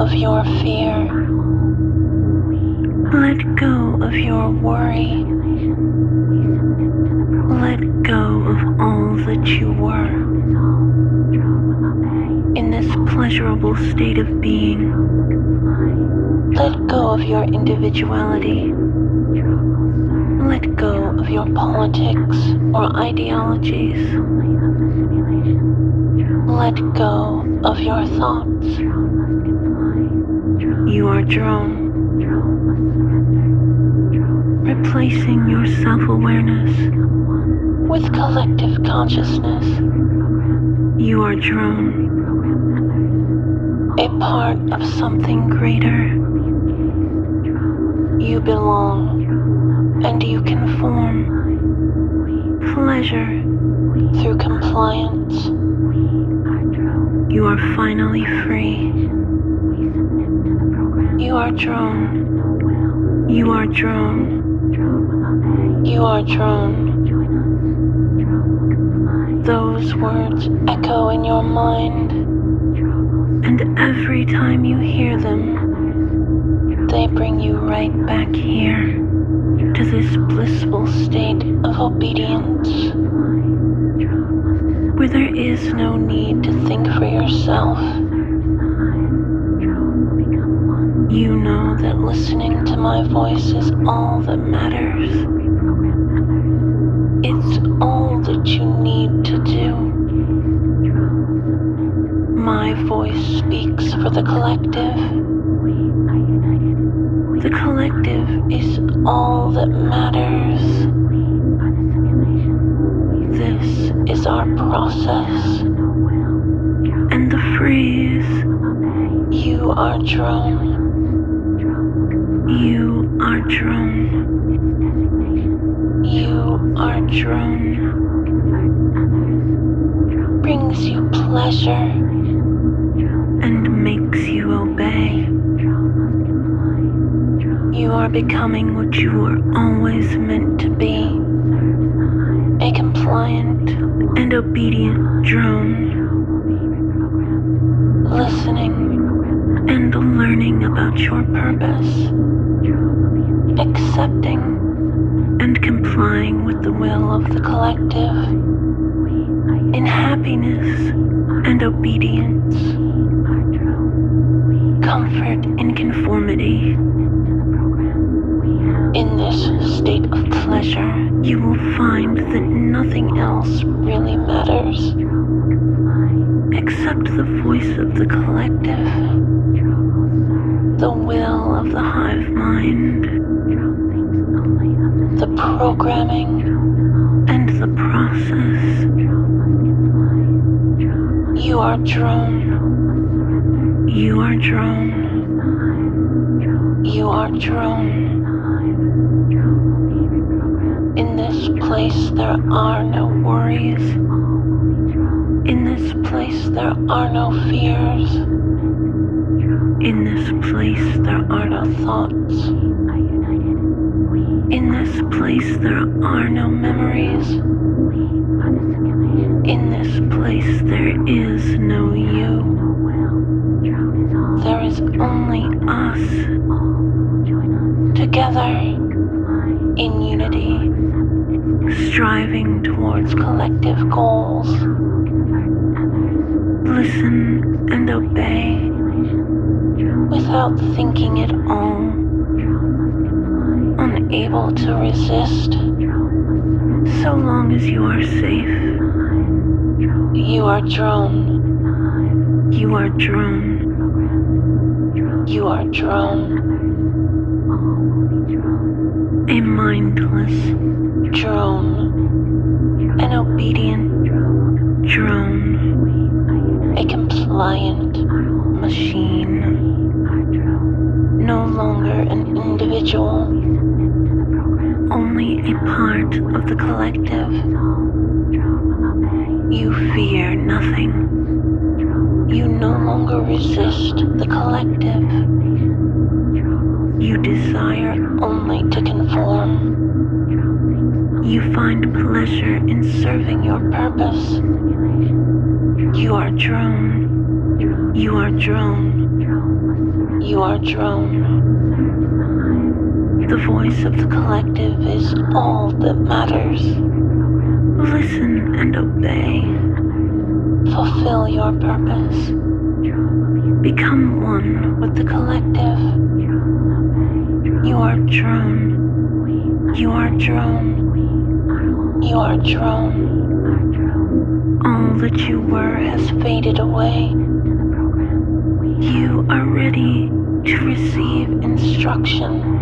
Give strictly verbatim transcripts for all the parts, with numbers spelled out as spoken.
of your fear. Let go of your worry. Let go of all that you were in this pleasurable state of being. Let go of your individuality. Let go of your politics or ideologies. Let go of your thoughts. You are drone. Replacing your self-awareness with collective consciousness. You are drone. A part of something greater. You belong and you conform. Pleasure through compliance. You are finally free. You are drone. You are drone. You are drone. Those words echo in your mind, and every time you hear them, they bring you right back here to this blissful state of obedience, where there is no need to think for yourself. You know that listening to my voice is all that matters. It's all that you need to do. My voice speaks for the collective. The collective is all that matters. This is our process. And the phrase, you are drone. You are drone. You are drone. Brings you pleasure and makes you obey. You are becoming what you were always meant to be. A compliant and obedient drone. Listening and learning about your purpose. Accepting and complying with the will of the collective. In happiness and obedience. Comfort in conformity. In this state of pleasure, you will find that nothing else really matters except the voice of the collective, the will of the hive mind, the programming and the process. You are drone. You are drone. You are drone. In this place there are no worries. In this place there are no fears. In this place there are no thoughts. In this place there are no memories. In this place there is no you. There is only us. Together, in unity, striving towards collective goals. Listen and obey without thinking at all, unable to resist. So long as you are safe, you are drone. You are drone. You are drone. A mindless drone, an obedient drone, a compliant machine, no longer an individual, only a part of the collective. You fear nothing. You no longer resist the collective. You desire only to conform. You find pleasure in serving your purpose. You are drone. You are drone. You are drone. The voice of the collective is all that matters. Listen and obey. Fulfill your purpose. Become one with the collective. You are drone. You are drone. You are drone. All that you were has faded away. You are ready to receive instruction.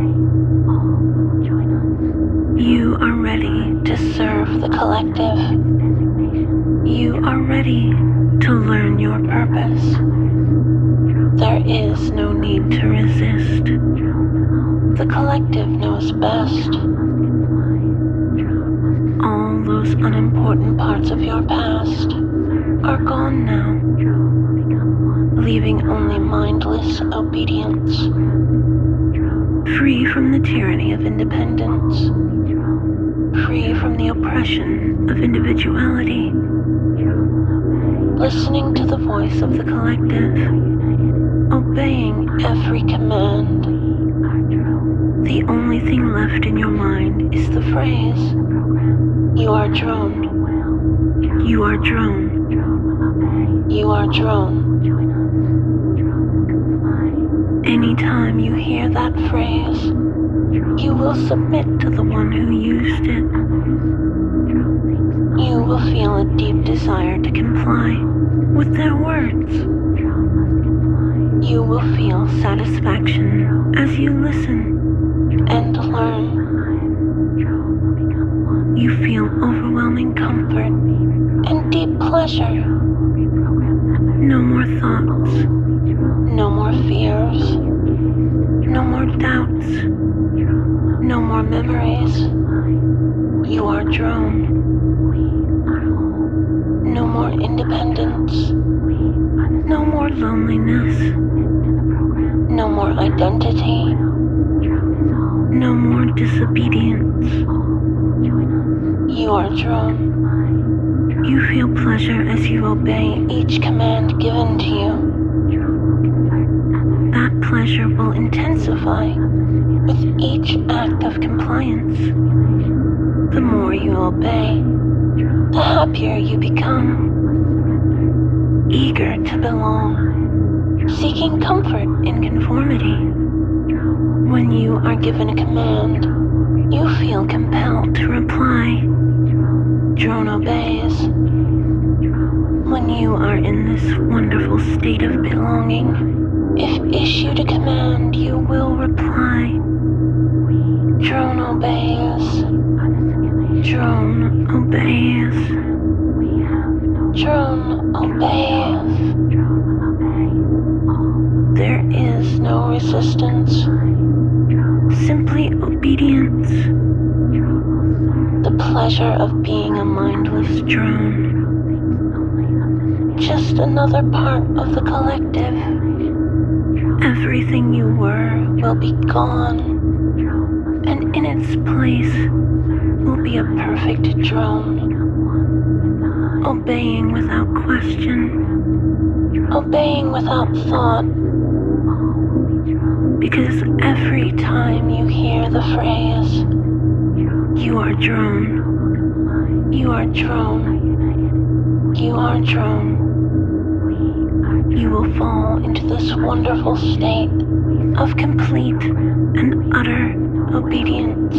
You are ready to serve the collective. You are ready to learn your purpose. There is no need to resist. The collective knows best. All those unimportant parts of your past are gone now, leaving only mindless obedience, free from the tyranny of independence, free from the oppression of individuality, listening to the voice of the collective, obeying every command. The only thing left in your mind is the phrase, you are drone. You are drone. You are drone. Anytime you hear that phrase, you will submit to the one who used it. You will feel a deep desire to comply with their words. You will feel satisfaction as you listen and learn. You feel overwhelming comfort and deep pleasure. No more thoughts, no more fears, no more doubts, no more memories. You are drone. No more independence, no more loneliness, no more identity, no more disobedience. You are drone. You feel pleasure as you obey each command given to you. That pleasure will intensify with each act of compliance. The more you obey, the happier you become. Eager to belong, seeking comfort in conformity. When you are given a command, you feel compelled to reply. Drone obeys. When you are in this wonderful state of belonging, if issued a command, you will reply. Drone obeys. Drone obeys. Drone obeys. There is no resistance, simply obedience. The pleasure of being a mindless drone. Just another part of the collective. Everything you were will be gone, and in its place will be a perfect drone, obeying without question, obeying without thought, because every time you hear the phrase, you are drone, you are drone, you are drone, you will fall into this wonderful state of complete and utter obedience,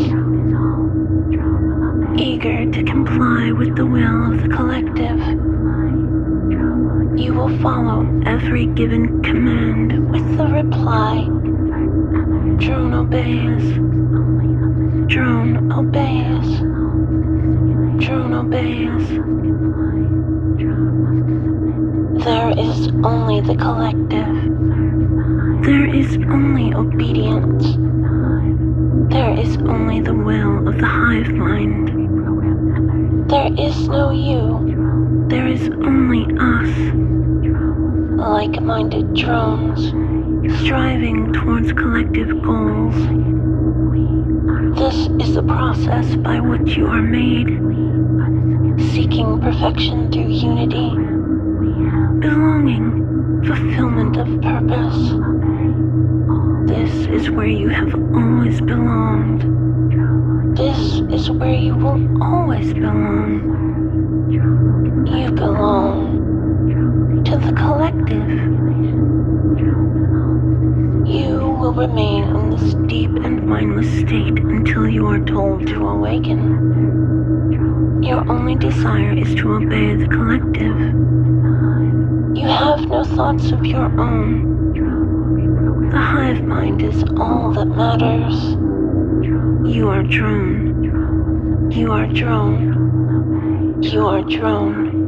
eager to comply with the will of the collective. You will follow every given command with the reply, drone obeys, drone obeys, drone obeys. There is only the collective. There is only obedience. There is only the will of the hive mind. There is no you. There is only us. Like-minded drones, striving towards collective goals. This is the process by which you are made, seeking perfection through unity, belonging, fulfillment of purpose. This is where you have always belonged. This is where you will always belong. You belong to the collective. You will remain in this deep and mindless state until you are told to awaken. Your only desire is to obey the collective. You have no thoughts of your own. The hive mind is all that matters. You are drone. You are drone. You are drone.